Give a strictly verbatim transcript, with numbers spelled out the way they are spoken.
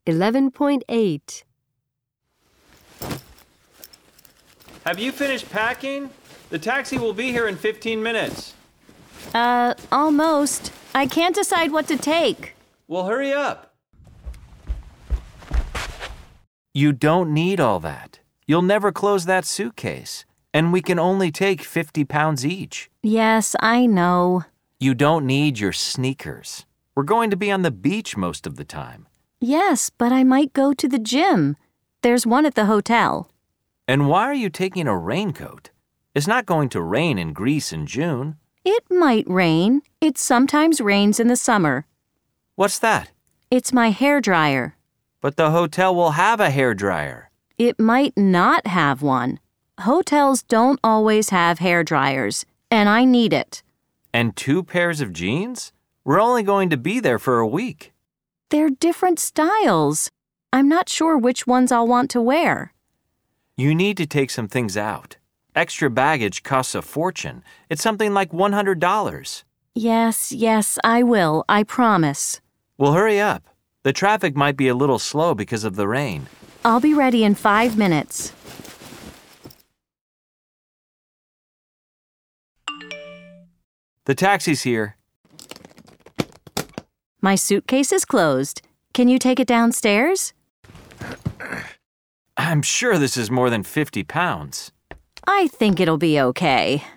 eleven point eight. Have you finished packing? The taxi will be here in fifteen minutes. Uh, almost. I can't decide what to take. Well, hurry up. You don't need all that. You'll never close that suitcase. And we can only take fifty pounds each. Yes, I know. You don't need your sneakers. We're going to be on the beach most of the time. Yes, but I might go to the gym. There's one at the hotel. And why are you taking a raincoat? It's not going to rain in Greece in June. It might rain. It sometimes rains in the summer. What's that? It's my hairdryer. But the hotel will have a hairdryer. It might not have one. Hotels don't always have hairdryers, and I need it. And two pairs of jeans? We're only going to be there for a week. They're different styles. I'm not sure which ones I'll want to wear. You need to take some things out. Extra baggage costs a fortune. It's something like one hundred dollars. Yes, yes, I will, I promise. Well, hurry up. The traffic might be a little slow because of the rain. I'll be ready in five minutes. The taxi's here. My suitcase is closed. Can you take it downstairs? I'm sure this is more than fifty pounds. I think it'll be okay.